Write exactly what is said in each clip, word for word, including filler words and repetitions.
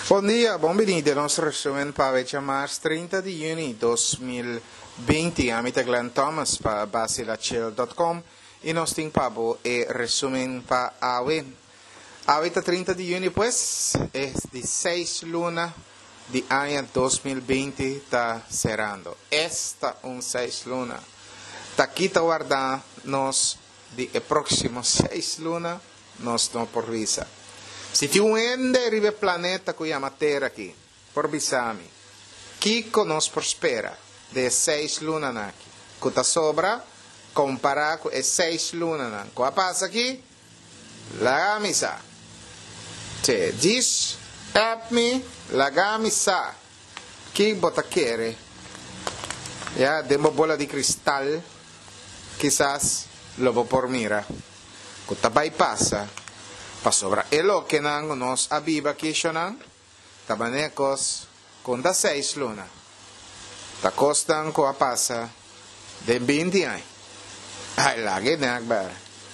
Bom dia, bem-vindo ao nosso resumo para o março trinta de junho de dois mil e vinte. A minha Glenn Thomas para basilachel ponto com e nós temos para o resumo para a hoje. Ahorita trinta de junho, pues, é de seis luna de ano dois mil e vinte está cerrando. Esta um seis luna. Está aqui está guardando nos de próximo seis luna, nós não por visa. Se ti uende arriva planeta que chama Terra aqui, por bisami, que nos prospera de seis lunas aqui, que está sobra, comparar com seis lunas, que passa aqui, la camisa. Cioè, diz, help me, la camisa, que bota quere, ya, de uma bola de cristal, quizás lo vou por mira, que está bypassa, pa sobra elo que nang nos abiba kishonan tabanecos con da seis luna ta costan ko pasa de vinte anos ai lagi nagbar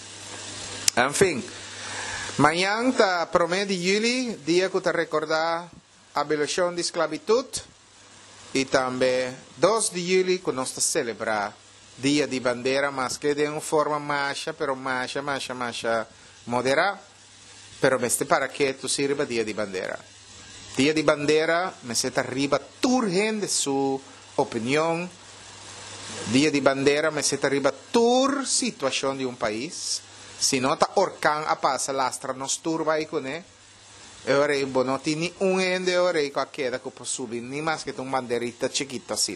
enfim mañana ta primeiro de julho dia que ta recordar a abolição de esclavitud e também dois de julho que nós ta celebrar dia de bandeira mas que de uma forma macha pero macha macha macha moderada. Pero este para que tu sirva dia de bandeira. Dia de bandeira, me se arriba turgen de su opinião. Dia de bandeira, me se arriba tur situação de um país. Se não está orcan a passa lastra nos turba aí com né. Eu rei bono tini um ende eu rei com a queda que posso subir nem mais que um bandeirita chiquita assim.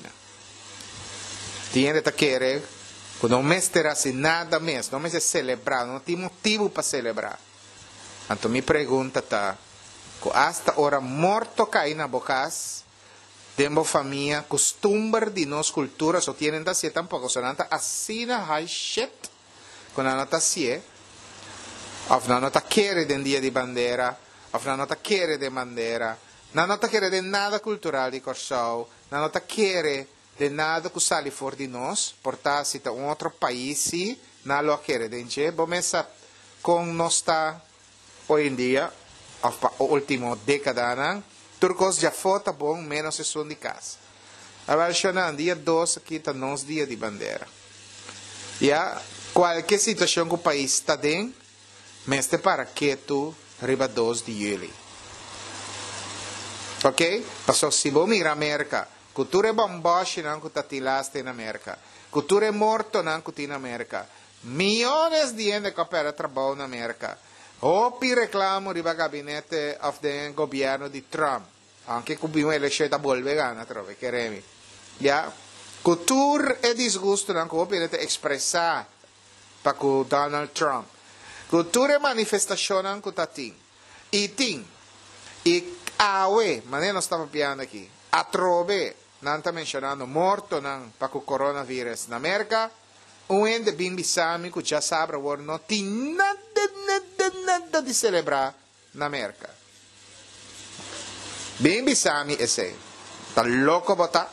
Tiene ta querer que não me estará assim nada mais, não me se celebrar, não tem motivo para celebrar. Então me pergunta tá, que hasta hora morto cai na bocas, temos família, costumbre de nos cultura, só tienen da se tampouco, só nanta assim na high shit, quando não tá se, of não tá querer de dia de bandeira, of não tá querer de bandeira, não tá querer de nada cultural de Corsau, não tá querer de nada que sali for de nós, portar se tá um outro país, não lo querer de gente, bom essa com nós tá hoje em dia, a última década, turcos já foram bom menos sessão de casa. Agora, dia dois, aqui está nosso dia de bandeira. E a qualquer situação que o país está dentro, mas é para que tu arriba dois de julho. Ok? Passou se vou mirar a América, cultura é bomboche, não que está tilaste na América. Cultura é morto, não que está na América. Milhões de gente que opera trabalho na América. Hopi reclamo riba gabinete of the governo di Trump. Anche kubbiamo elezione da bolve gana trove, keremi. Ja, cultura e disgusto nan ko pinete expressa pa ku Donald Trump. Cultura e manifestazione nan ko tating. Iting. I awe, ma ne non stavo piano qui. A trove, nan ta menzionando morto nan pa ku coronavirus in America. Un ende bimbi sami ku già sabra war no ti nada nada nada di celebrar na América. Bimbi sami e sei. Ta louco bota.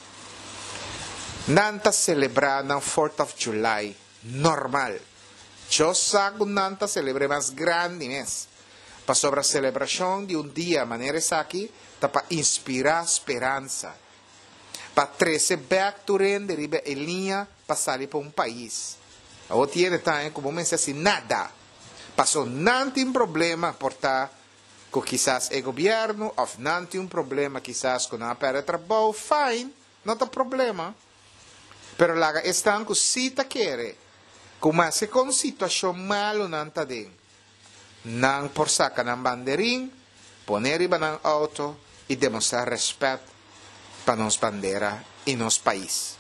Nanta celebrar na fourth of July normal. Yo saco nanta celebre mais grande mes. Pa sobre celebração de um dia maneira aqui, ta pa inspirar esperança. Pa trece back to rende ribe em linha passar para um país. Ou tiene também como me assim nada. Passou não tem problema portar com quizás o governo, ou não tem um problema quizás com a para trabalho, fine, não tem problema. Pero lá estão com cita querer, como se com situação malo não está dentro. Não por sacar na bandeirinha, poner riba no auto e demonstrar respeito para nos bandeira e nos país.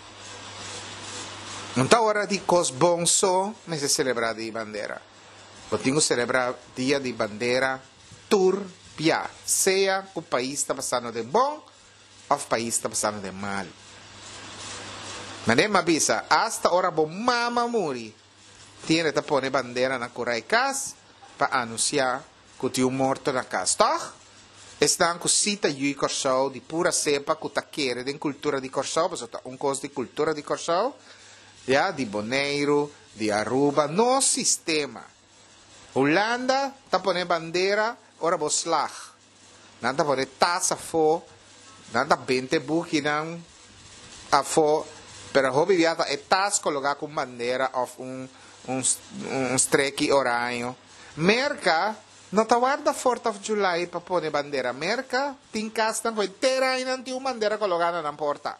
Não está hora de cos bom só, mas é celebrar de bandeira. Eu tenho que celebrar dia de bandeira, tur, pia, seja que o país está passando de bom ou o país está passando de mal. Mas nem me avisa, hasta hora bom mama muri, tiene que pôr bandeira na curai casa para anunciar que tem um morto na casa. Tá? Estão com cita e Corsau de pura cepa que está querendo de cultura de Corsau, mas está um coisa de cultura de Corsau. Ja, di Bonaire, di Aruba, no sistema. Holanda, tapone bandeira, ora bo slag. nada pone taça fo, nada vinte buki nang a fo, pero hobby viata é taça colocar com bandeira of um um um streque oranho. Merca não tá guarda fourth of July para pôr bandeira. Merca tem castan foi terra e não tem uma bandeira colocada na porta.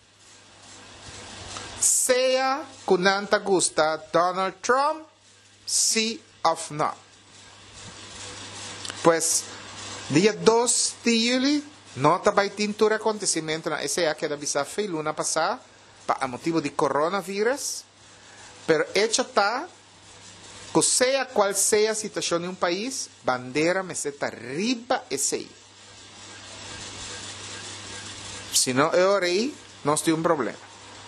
Seja que não te gusta Donald Trump, sí of no. Pues, dia dois de julho, não tá vai ter acontecimento na S A que da bisa foi luna passada, para motivo de coronavírus, pero hecho está que seja qual seja a situação em um país, bandeira me seta riba esse aí. Se não eu rei, nós temos um problema.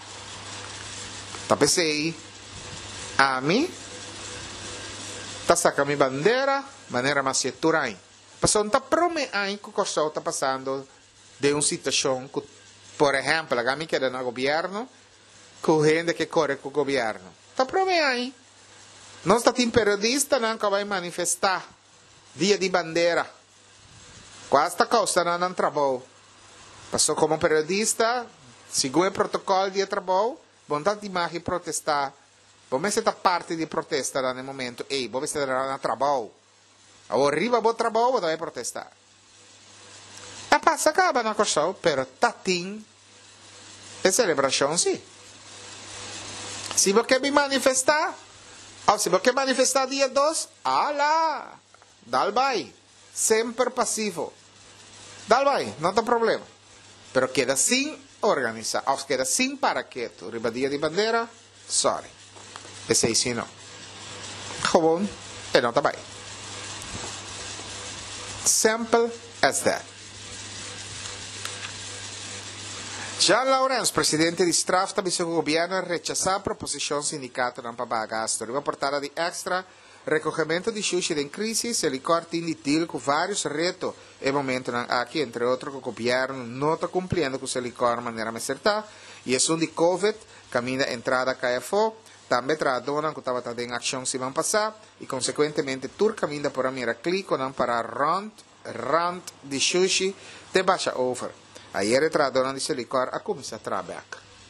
Tá pensei, a mim, tá saca minha bandeira, maneira mais seturai. Passou não tá prome aí que o pessoal tá passando de uma situação que, por exemplo, a mim que é no governo, com gente que corre com o governo. Tá prome aí. Nós está tem periodista não que vai manifestar dia de bandeira. Quase esta causa não não trabalho. Passou como periodista, segundo o protocolo de trabalho, vontade de mais protestar. Vamos ser parte de protesta no momento. Ei, vamos ser no trabalho. Arriba o trabalho, você vai protestar. A passa acaba na coisa, pero tá tem é celebração sim. Se você quer me manifestar, ou se você quer manifestar dia dois, alá, dal vai, sempre passivo. Dal vai, não tem problema. Pero queda sem organizar, ou queda sem paraquedo, riba dia de bandeira, sorry. Esse aí sim não. Gewoon, e não tá bem. Simple as that. Jean Lawrence, presidente di Strafta, dice che il governo rechaza la proposizione sindicato non paga gasto. Riva portata di extra recogimento di sushi in crisi, se li corti in deal con vari retos e momento aqui, entre outros, che il governo non sta cumpliendo con se li corti in maniera mesertà, e è di Covid, cammina entrada K F O, també tradona che stava in azione settimana passata, e conseguentemente tur cammina per amira clico non para rant, rant di sushi, te baixa over. Ieri tradona di Selicor a cominciare a trabalhar.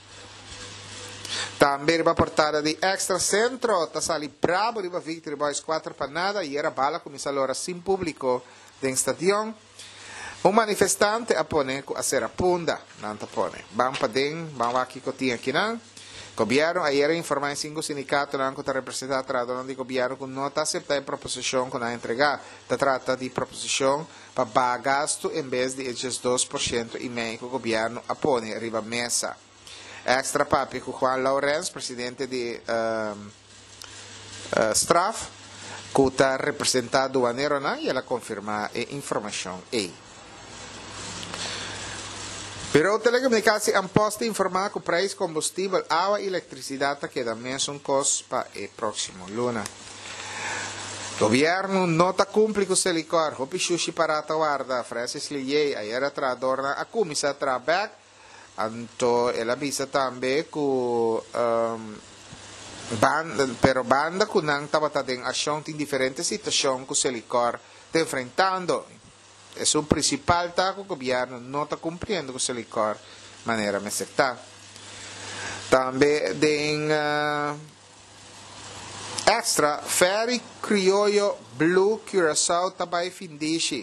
Também riba portada di extra centro, tasali bravo riba Victory Boys quattro panada, ieri bala comincia allora sin pubblico den stadion. Un manifestante appone a sera punda, nanta pone. Bampa den, bampa aqui cotinha aqui não. Governo ieri informai cinco sindicato non conta rappresentata tradona di governo con nota accettare proposizione con a entregare. Si tratta di proposizione per bagasto in vez di il due per cento in meno che il governo appone arriva messa. Extra papi con Juan Lawrence, presidente di um, uh, Straf, che ha rappresentato aduanero e la conferma e informazione e. Pero telecomunicatie hanno posto informato che il prezzo combustibile, acqua e elettricità che da messo un costo per il prossimo luna. Il governo non sta cumpliendo con il licor, hopi sushi parata guarda, Francis Liye, ieri tradorna a cominciare a trabalhar, anto e la vista tambe ku um, banda, pero banda ku nang tabata den azione in differenti situazioni con il licor, te enfrentando. E sul principale taco il governo non sta cumpliendo con il licor in maniera mesertà. Tambe den uh, extra ferry criollo blu Curaçao tabay findisci.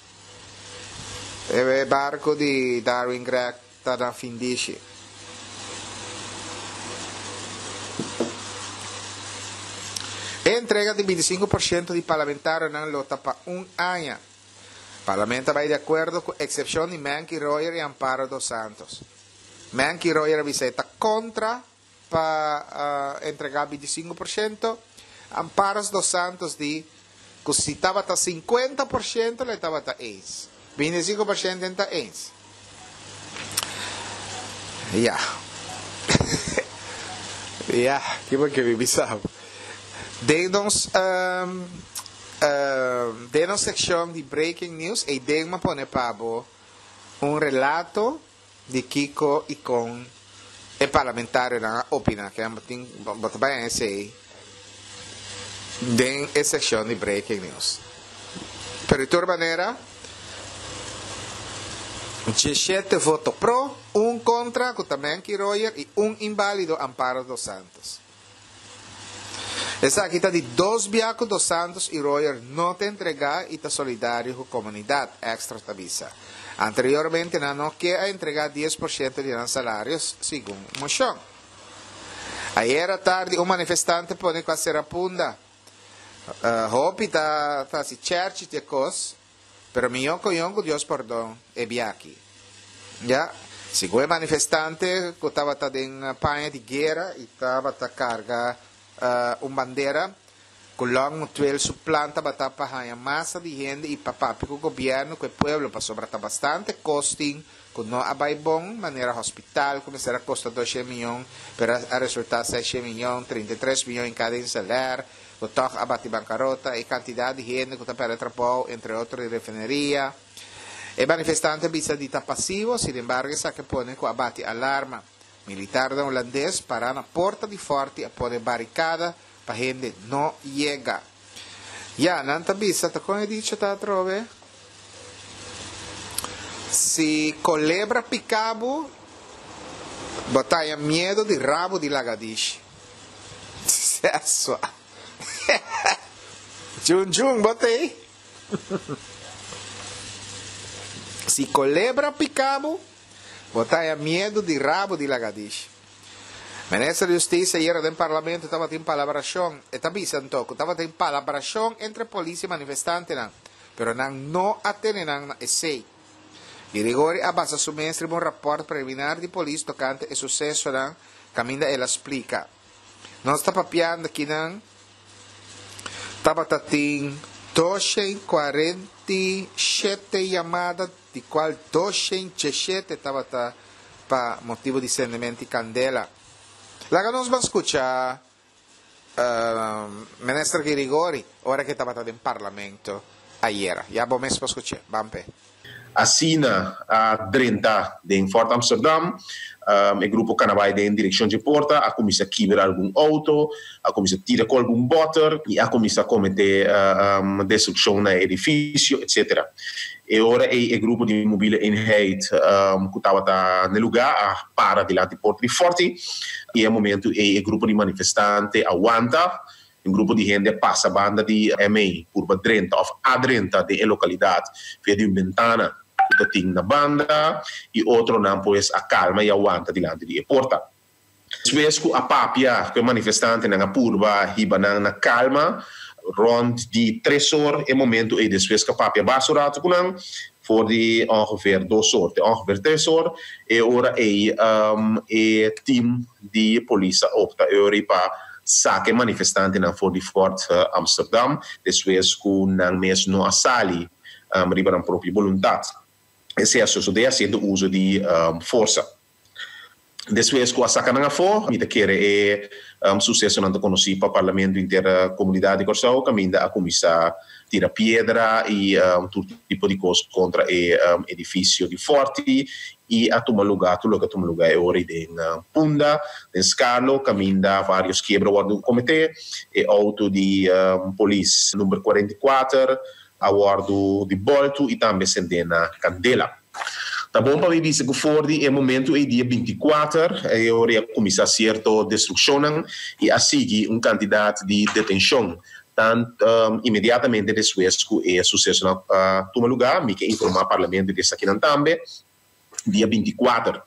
E barco di Darwin Greg tada findisci. E entrega di veinticinco por ciento di parlamentari non lotta per un anno. Il Parlamento va di accordo con eccezioni Manky Royer e Amparo dos Santos. Manky Royer visita contra per uh, entregare veinticinco por ciento, Amparo dos Santos di che si stava a cinquanta por ciento le stava a eins. veinticinco por ciento è eins. Ja. Ja, che vuoi che vi bisavo. Denos um, Uh, dentro sezione di breaking news e degma pone pabo un relato di Kiko e con e parlamentare na opina che abbiamo fatto bene sei dentro sezione di breaking news per ritorno manera dezessete votos pro, um contra, Kutamanki Royer, e um inválido, Amparo dos Santos. Essa aqui está de dois biacos dos Santos e Royer não te entregar e está solidário com a comunidade extra tabisa. Anteriormente, não quer entregar dez por cento de los salários, segundo moção. Ayer à tarde, um manifestante pode quase a punda. Uh, Hopi está tá, si church e cos, pero mi yonko yonko, Dios perdón, e biaki. Ya, segundo manifestante, que estava em panha de guerra e estava a carga uh, uma bandeira, Kulong mutuel su planta bata pahanha massa de gente e papapi com o governo, com o pueblo, para sobrata bastante costing, com não abay bom, maneira hospital, começar a custar dois milhões, para a resultar seis milhões, trinta e três milhões em cada salário, com toque abate bancarrota e quantidade de gente que está para trabalho, entre outros, de refineria. E manifestante bisa dita passivo, sin embargo, sa que pone com abate alarma militar da holandês para na porta de forte a pone barricada para gente não chega. Ya, nanta bisa, ta come dice ta trove? Si colebra picabo, batalha medo de rabo de lagartixa. Sesso. Jun jun, botei. Si colebra picabo, batalha medo de rabo de lagartixa. Ministro de Justiça ieri del Parlamento estava in palabrazione e tabisa antoco estava in palabrazione entre polizia e manifestanti nan, però nan no attenenan e sei. I rigori abbassa su mainstream un rapporto preliminare di polizia toccante e successo nan, cammina e la splica. Non sta papiando chi nan stava tatin duecentoquarantasette chiamate, di quali duecentodiciassette stava per motivo di sentimenti candela. La che non scuccia uh, Ministro di Rigori, ora che stava in Parlamento, ieri. Ja abbiamo messo per scucciare, Bampe. Assina a trenta in Fort Amsterdam, um, il gruppo Canavai in direzione di porta, ha cominciato a chiudere alcun auto, ha cominciato a tirare con alcun botter, e ha cominciato a commettere uh, um, distruzione edificio, eccetera. E ora è il gruppo di mobile eenheid um, che stava nel lugar a para di là di porta di Forti, e al momento è il gruppo di manifestanti aguanta, un gruppo di gente passa banda di M A, curva trenta, of a trenta di località, vede una ventana, che tiene una banda, e altro non può essere a calma e aguanta di là di porta. Svesco a papia, che manifestanti nella curva, hiba na calma, rond die tresor in momento e de Swiss papia basurato kunan voor die ongeveer dos soorten, ongeveer tresor e ora e um, e team die politie op de Europa sake manifestanten na voor die Fort uh, Amsterdam de Swiss kunan mes no assali um, riba propria volontà e se asso de haciendo uso di um, forza. Después, com a sacanagem for, me querer é um, sucesso não conheci para o parlamento inteira comunidade de Corsau, caminha a começar a tirar pedra e um, todo tipo de coisa contra o um, edifício de Forte e a tomar lugar, tudo que toma lugar é hora de uh, Punda, de Scarlo, caminha vários quebra do comitê, e auto de um, polícia número quarenta e quatro, a guardo de Bolto e também Sendena Candela. Tá bom para dizer que for de momento é dia vinte e quatro, é hora de começar a certa destruição e a seguir um candidato de detenção. Tanto um, imediatamente depois que é sucesso na uh, toma lugar, me que informar o parlamento dessa aqui também, dia vinte e quatro,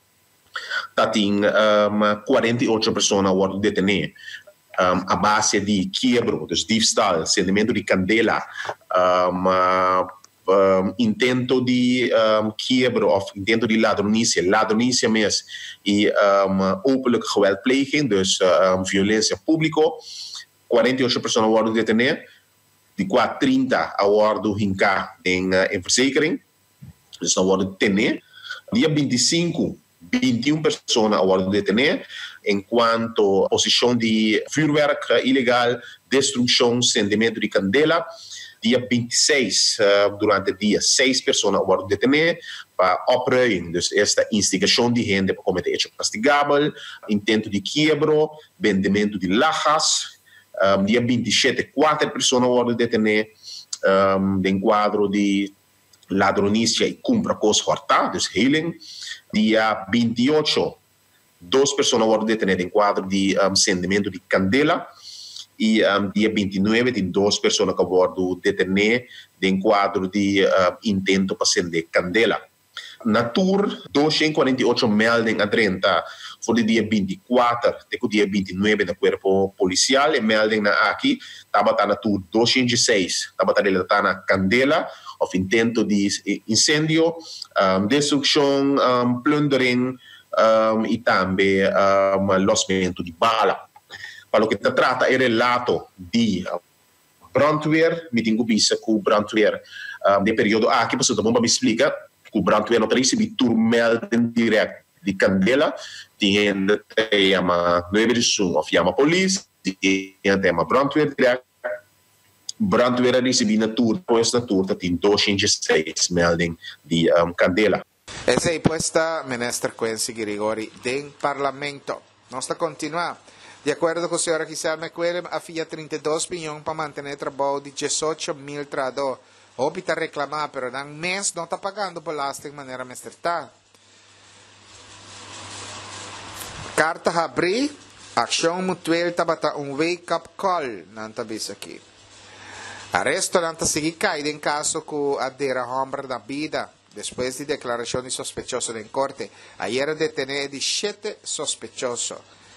tá tem um, quarenta e oito pessoas a hora de detener. Um, a base de quebro, dus diefstal, sentimento de candela, um, uh, Um, intento de um, quebro of intento de ladronícia, ladronícia mesmo, e um, openlijke geweldpleging, dus um, violência pública. quarenta e oito pessoas worden detenidas, de quase trinta worden hinka em, uh, em verzekering, dus não worden detenidas. Dia vinte e cinco, vinte e uma pessoas worden detenidas, enquanto posição de vuurwerk ilegal, destruição, sentimento de candela. Dia vinte e seis, uh, durante o dia, seis pessoas foram detenidas para opruim, dus esta instigação de gente para cometer hecho castigável, intento de quebro, vendimento de lajas. Um, dia vinte e sete, quatro pessoas foram detenidas um, em quadro de ladronicia e compra coisas horta, dus healing. Dia vinte e oito, duas pessoas foram detenidas em quadro de um, acendimento de candela. E um, dia vinte e nove, tem duas pessoas que foram detenidas em quadro de uh, intento para acender candela. Na tour, duzentos e quarenta e oito melding a trinta, foi dia vinte e quatro, até o dia vinte e nove do corpo policial, e melding na aqui, estava na tour duzentos e seis, estava na candela, of intento de incêndio, um, destruição, um, plundering, um, e também um, losmento de bala. Para o que se trata é relato de brandweer, me tenho visto que o brandweer, um, de período aqui, você também me explica, que o brandweer não recebe melding direto de candela, tinha chama nove de som, ou chama polícia, tinha tema brandweer direto, brandweer recebe na tour, pois na tour tem duzentos e seis melding de um, candela. Essa é posta ministro Quincy Grigori del Parlamento. Nós está continuando. De acordo com a senhora Gisela McQuillan, havia trinta e dois milhões para manter o trabalho de dezoito mil trabalhadores. Houve que reclamar, pero nang mês não está pagando belasting maneira mesterta. Carta abri, ação mutual tabata um wake-up call, não está visto aqui. Arresto não está seguindo caído em caso que adera homem da vida, depois de declaração de sospechoso em corte. Ayer detene dezessete sospechosos.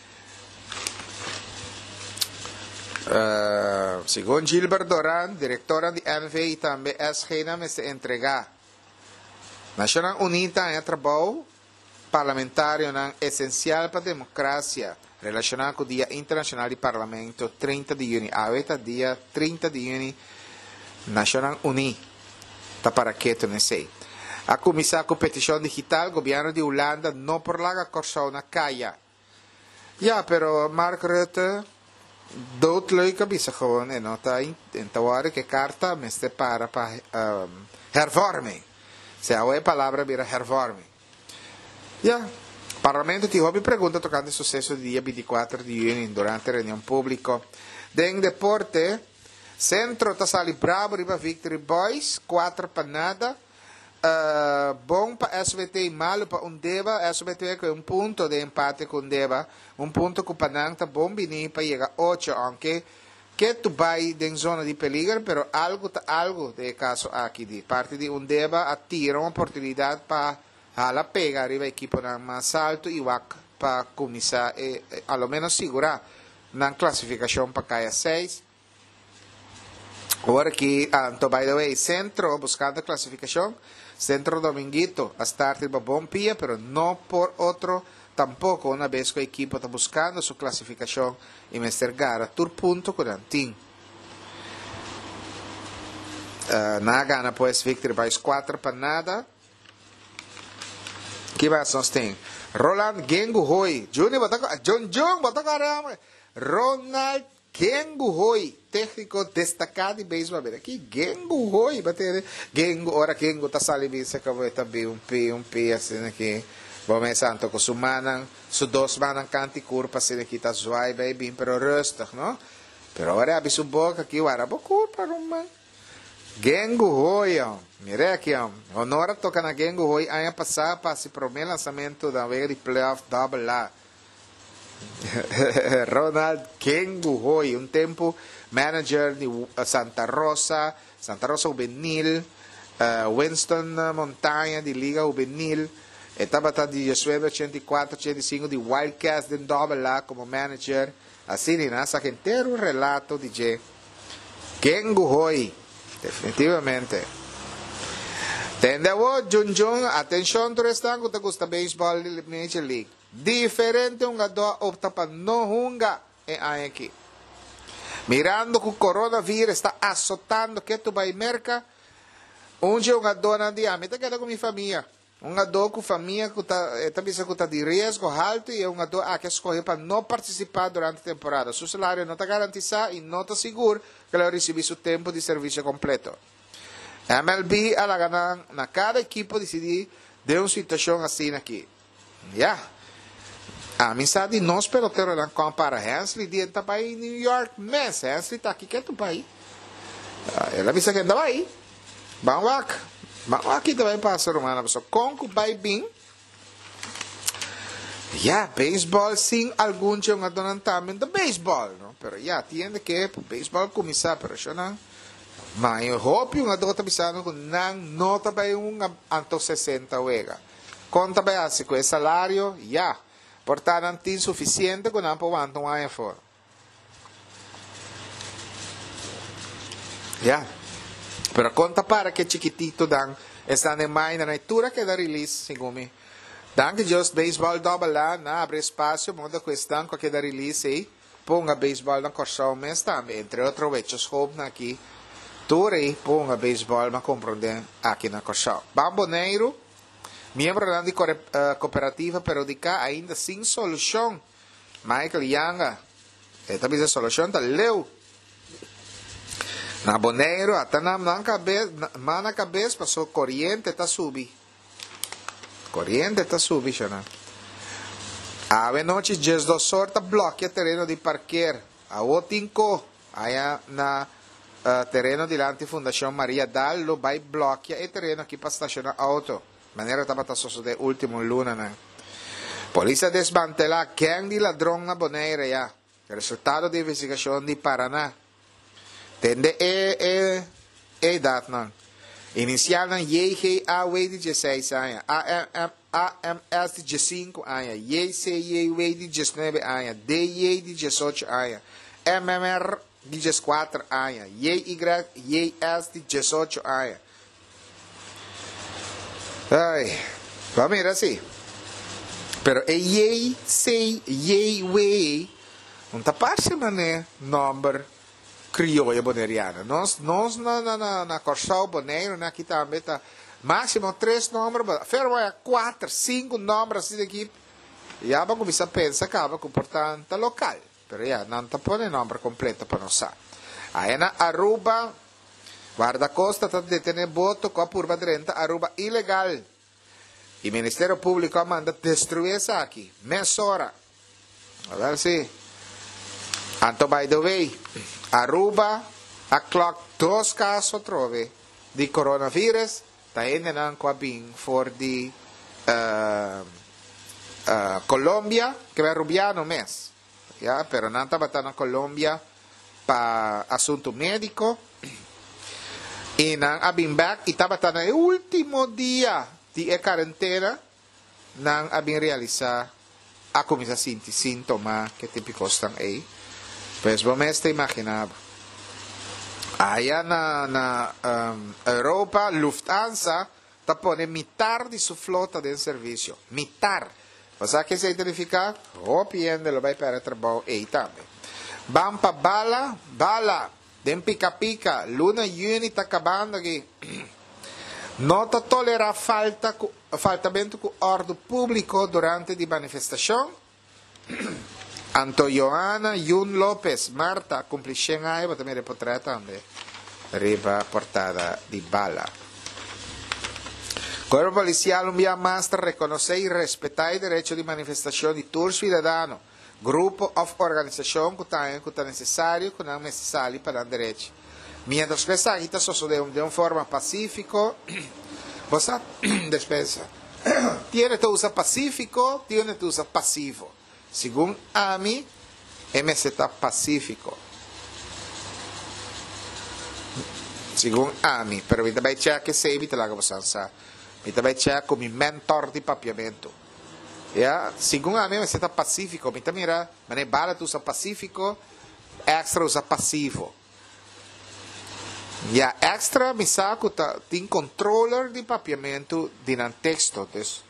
Uh, segundo Gilbert Doran, diretora de N V I, também é reina se entregar. Nacional Unida é trabalho parlamentário não essencial para a democracia, relacionado com o Dia Internacional do Parlamento, trinta de junho. Ahorita, dia trinta de junho, Nacional Unida, está para que tu não sei. A Comissão com Petição Digital, governo de Holanda, não por lá corção na caia. Ja, pero Mark Rutte, doodleuk bisa gewoon en nota in te horen que carta me se para para um, hervorming. Se a palavra vira hervorming. Ja, Parlamento ti hobby pergunta tocante il successo di dia vinte e quattro di junho durante a riunione pubblica. Den deporte, Centro Tassali Bravo riba Victory Boys, quattro per nada. Uh, bom para S B T e malo para Undeva. S B T com um ponto de empate com Undeva, um ponto com Panang tá bom bini para chegar oito, aunque que tu vai em zona de peligro, pero algo tá algo de caso aqui de parte de Undeva atira uma oportunidade para a pega arriba equipo na mais alto e wak para começar e a lo menos segurar na classificação para cair seis. Agora que, ah, by the way, Centro buscando a classificação. Centro Dominguito a estar de bom pie, pero no por otro tampoco, una vez que el equipo está buscando su clasificación y Mister Gara, tur punto con Antín. Uh, na gana pues Victory Boys quattro para nada. Que mais nós tem? Roland Gengu Hoi, Junior bota John John bota caramba. Ronald Gengu Hoi, técnico destacado de beisebol. Aqui, Gengu Hoi, bater. Gengu, ora Gengu tá salindo, se acabou também um P, um P, assim aqui. Vamos santo, com su manan, su dos manan canti curpa, assim aqui tá zoai, baby, pero rustig, não? Pero ora abre su boca aqui, ora bo curpa, rumman. Gengu Hoi, ó. Mire aqui, ó. Honora toca na Gengu Hoi, ano passado, para se primeiro lançamento da vega de playoff double A. Ronald Gengu Hoi, um tempo manager de Santa Rosa, Santa Rosa Juvenil, uh, Winston Montanha de Liga Juvenil, estava de Josué ochenta e quatro, ochenta e cinco de Wildcats de Double A como manager, assim, né? Saca inteiro relato de Gengu Hoi, definitivamente. Tendewo, Jun Jun, atenção, tu restan, que te gusta baseball de Major League. Diferente un gado opta para no hunga e aqui. Mirando que o coronavírus está azotando que tu vai merca, onde um gado na diâmetro queda com minha família. Um gado com família que está também que está de risco alto e um gado a que escolher para não participar durante a temporada. Seu salário não está garantido e não está seguro que ele recebe seu tempo de serviço completo. M L B ela gana na cada equipo decidir de uma situação assim aqui. Yeah. A amizade de nós peloteiros não compara Hensley de tá para em New York, mas Hensley tá aqui que é tu pai. Ela avisa que anda aí. Vamos lá. Mas aqui também passa, Romana, pessoal. Conco vai bem. Ya, baseball sim, algum tinha um adonantamento de baseball, não? Pero ya, tiende que baseball começar, pero siya na. Mas eu hope yung adota bisano kung nang nota ba yung anto sesenta wega. Conta ba assim com esse salário? Ya. Portanto, não tem suficiente kung não pawanta um ano fora. Ya. Pero conta para que chiquitito dan esta de mai na leitura que da release, segundo Danke just baseball double lá, na abre espaço, muda questão com que da release aí, ponga baseball na corção mês também, entre outros hechos hope na aqui, turei ponga baseball na compreender aqui na corção. Bamboneiro, membro da uh, cooperativa periódica ainda sem solução. Michael Yanga, esta vez a solução tá leu. Na Boneiro, até na cabeça, na cabeça passou corrente tá subi. Corrente está subendo. A noite, just do sorta bloqueia terreno de parqueiro. A otinco, aí na uh, terreno de la Fundação Maria Dallo, vai bloqueia e terreno aqui para estacionar auto. Maneira estava tá sucedendo último luna, né? Polícia desmantela gang de ladrão na Boneira, já. Resultado de investigação de Paraná. Tende é é é dat não. Inicial ng J G A W de dezesseis anos, A M S de dezesseis anos, J C J W de dezenove anos, D J de dezoito anos, M M R de dezesseis anos, J Y J S de dezoito anos. Ai, vamos ver assim. Pero e J C J W não está parecendo, né? Número criolla boneriana. Nós, nós na, na, na, na Corsal Boneiro, né, aqui também está máximo três números, pero é quatro, cinco números assim daqui. E aí vamos começar a pensar que acaba comportando local. Pero já, não está pondo número completo para nós. Aí na Aruba, guarda-costa está detendo voto com a curva direita, Aruba ilegal. E o Ministério Público manda destruir isso aqui. Mesora. A ver se. Anto, by the way, Aruba, a clock dos casos trove de coronavírus, está indo na Coabin for de uh, uh, Colômbia, que vai rubiano mês. Yeah, pero não estava na Colômbia para assunto médico. E não abim back, e estava no último dia de quarentena, não abim realizar a comissão de sintomas que típicos estão aí. Pues vamos a imaginar. Allá na, na um, Europa, Lufthansa está poniendo mitad de su flota de servicio. Mitad. ¿Sabe qué significa? O piende lo va a para el trabajo ahí también. Van para bala, bala. Den pica pica. Luna Juni está acabando aquí. No te tolera falta, faltamento con orden público durante la manifestación. Anto Joana, Yun Lopez, Marta, cumpre cem anos, vou também reportar também. Riba portada de bala. Corpo policial un via master reconoce y respetar el derecho de manifestación de todos ciudadanos, grupo of organización que está necesario, que no es necesario para el derecho. Mientras que esta agita sucede de una forma pacífica, vos despensa. Tiene que usar pacífico, tiene que usar pasivo. Según a mí, M Z está pacífico. Según a mí, pero mi também c'è che sei, mi te la cosa sa. Mi também c'è come mentor di papiamento. Yeah? Según a mí, M Z está pacífico. Mi também era, ma ne bala tu usa pacífico, extra usa passivo. Yeah, extra mi sa che tem controller di papiamento di un testo.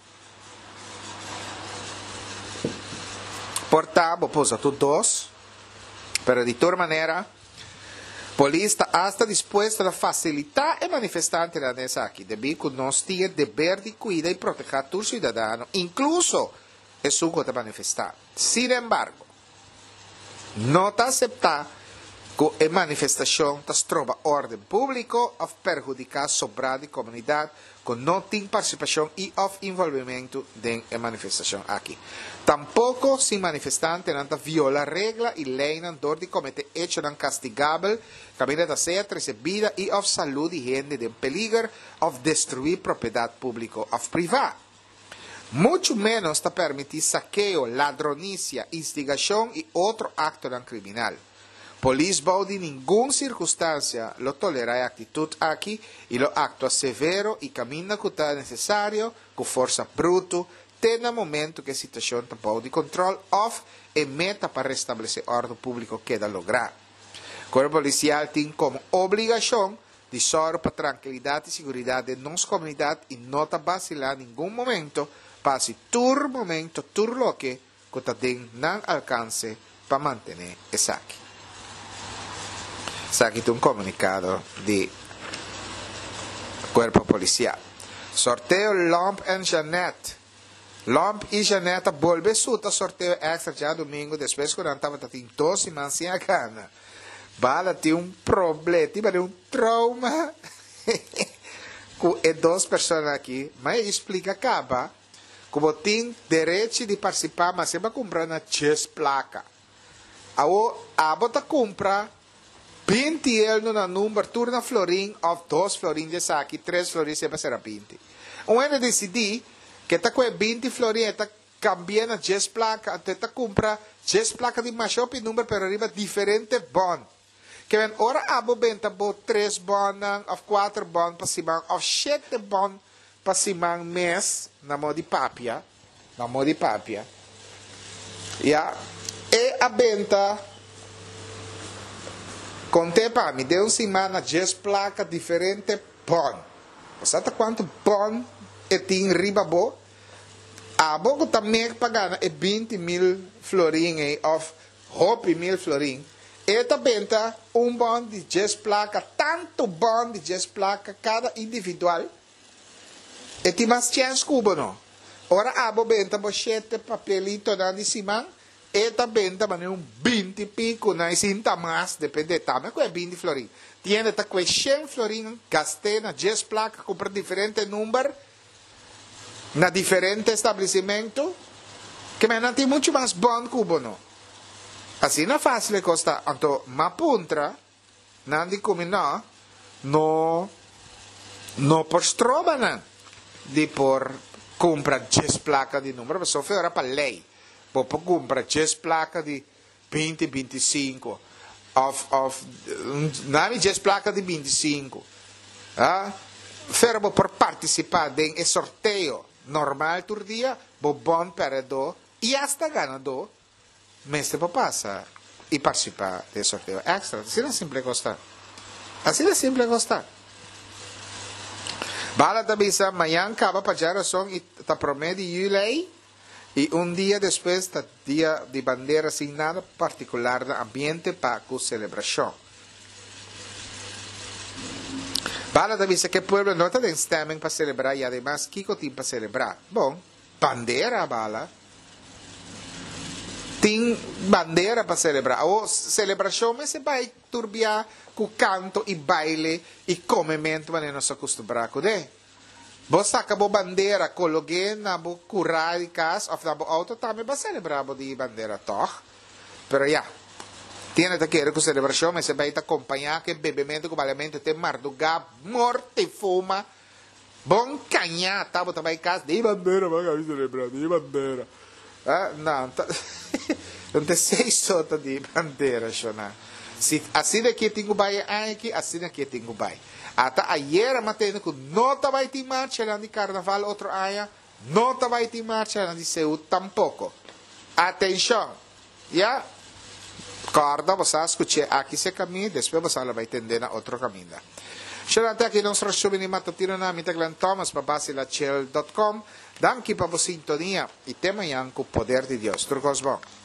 Portavo, posa tu dos, pero de toda maneira, polícia está disposta a facilitar e manifestante da nessa aqui, devido que nós temos dever de cuidar e proteger todo cidadão, incluso o suco de manifestar. Sin embargo, não está aceitar que a manifestação trova ordem público of perjudicar sobrada comunidade com não tem participação e of envolvimento da manifestação aqui. Tampouco se manifestante não viola regra e lei não dor de cometer hecho não castigável, caminha da ser recebida e of saúde e higiene de peligro of destruir propriedade pública of privada. Muito menos está permitir saqueo, ladronícia, instigação e outro acto não criminal. Police de nenhuma circunstância lo tolera a atitude aqui e lo acto severo e caminha que está necessário, com força bruta, tem no momento que a situação está de controle off e meta para restabelecer ordem público queda lograr. O corpo policial tem como obrigação de sorrir para a tranquilidade e segurança de nossa comunidade e não está vacilar em nenhum momento para se tur momento, tur lo que está não alcance para manter isso aqui. Está aqui um comunicado de Corpo Policial. Sorteio Lomp e Janete. Lomp e Janete volve suta sorteio extra já domingo, depois quando estava em duas semanas sem a gana. Bala tem um problema, tem um trauma com duas pessoas aqui, mas explica acaba como tem direito de participar, mas sempre comprar na chess placa. A a bota compra vinte euros no número, turna florim, of dois florim de saque, três florim sempre será vinte. Um ano decidi que está com vinte florim, está cambiando a dez placa, está compra dez placa de machop e número para arriba diferente bond. Que ven, ora abo benta bo três bond, of quatro bond para cima, of sete bond para cima mês, na modo de papia, na modo de papia. Yeah. E a benta conte para mim, deu semana dez placas diferentes bom. Sabe quanto bom e tem riba bo? A boca também pagando é vinte mil florim of hope mil florim. E também tá um bom de dez placas, tanto bom de dez placas cada individual. E tem mais chance cubo não. Ora abo benta bochete papelito na de cima. E também também um vinte pico na cinta mais depende também com é vinte florim. Tiene tá com cem florim gastei na dez placas compra diferente número na diferente estabelecimento que me não tem muito mais bom cubo não. Assim não é fácil de costar. Então, ma puntra não de como não no no por stroba não de por compra dez placas de número, mas só foi ora para lei. Pode comprar dez placas de vinte, vinte e cinco. Of, of, não é dez placas de vinte e cinco. Ah? Fermo por participar de sorteio normal todo dia, bo bom período, e hasta ganador, mas você pode passar e participar do sorteio extra. Assim é simples gostar. Assim é simples gostar. Bala também, amanhã acaba para a razão e está prometo de lei. E um dia depois do dia de bandeira sem nada particular no ambiente para a celebração. Bala também que o povo não tem stemming para celebrar e además Kiko tem para celebrar. Bom, bandeira bala. Tem bandeira para celebrar. Ou celebração, mas se vai turbiar com canto e baile e comimento, mas não se acostumbrar com isso. Você acabou bandeira, coloquei na bo curar de casa, ou na bo auto, também vai celebrar de bandeira, toch? Pero ya, tiene que querer com celebração, mas você vai acompanhar que bebimento, com balimento, tem marduga, morte e fuma, bom canhá, tá, bota vai casa, de bandeira, vai celebrar, de bandeira. Ah, não, tá, não tem seis sotas de bandeira, Shona. Assim daqui tem o baile aqui, assim daqui tem o baile. Até ayer matendo que não vai ter marcha de carnaval outro ano, não vai ter marcha de Seul tampouco. Atenção, já? Corda, você escuta aqui esse caminho, depois você vai entender na outro caminho. Chegando aqui nosso resumo de matutino na Mitaglan Thomas para basilachel ponto com. Danke para a sintonia e até amanhã com o poder de Deus. Turcos bom.